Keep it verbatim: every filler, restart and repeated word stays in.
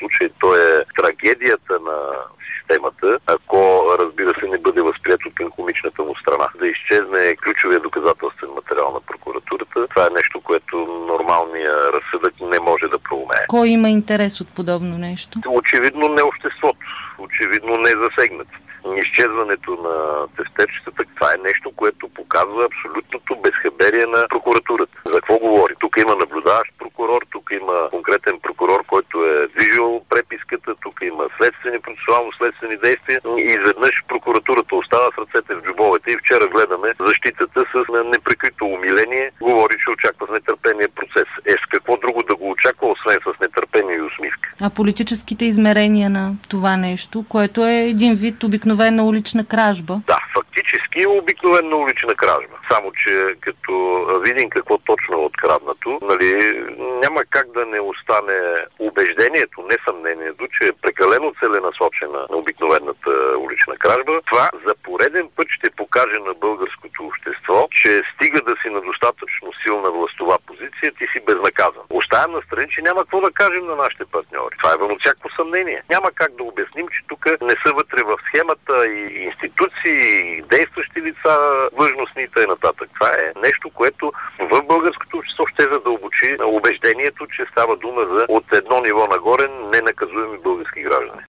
случай то е трагедията на системата, ако, разбира се, не бъде възприят от комичната му страна. Да изчезне ключовия доказателствен материал на прокуратурата, това е нещо, което нормалният разсъдък не може да проумее. Кой има интерес от подобно нещо? Очевидно не обществото, очевидно не засегнат. Изчезването на тефтерчетата, това е нещо, което показва абсолютното безхаберие на прокуратурата. За какво говори? Тук има наблюдаващ прокурор, тук има конкретен прокурор, който е движил преписката, тук има следствени, процесуално-следствени действия и изведнъж прокуратурата остава с ръцете в джобовете и вчера гледаме защитата с неприкрито умиление, говори, че очаква с нетърпение процес. Е, с какво друго да го очаква, освен с нетърпение и усмивка? А политическите измерения на това нещо, което е един вид обикновена улична кражба? Да, фактически е обикновена улична кражба. Само, че като видим какво точно е откраднато, нали, няма как да не остане убеждението, не съмнението, че е прекалено целенасочена на обикновената улична кражба. Това за пореден път ще покаже на българското общество, че стига да си на достатъчно силна властова позиция, ти си безнаказан. Оставям на страни, че няма какво да кажем на нашите партньори. Това е вън от всяко съмнение. Няма как да обясним, че тук не са вътре в схемата и институции, и действащи лица, длъжностни и т.н. Това е нещо, което в българското общество ще задълбочи убеждението, че става дума за от едно ниво нагоре ненаказуеми български граждани.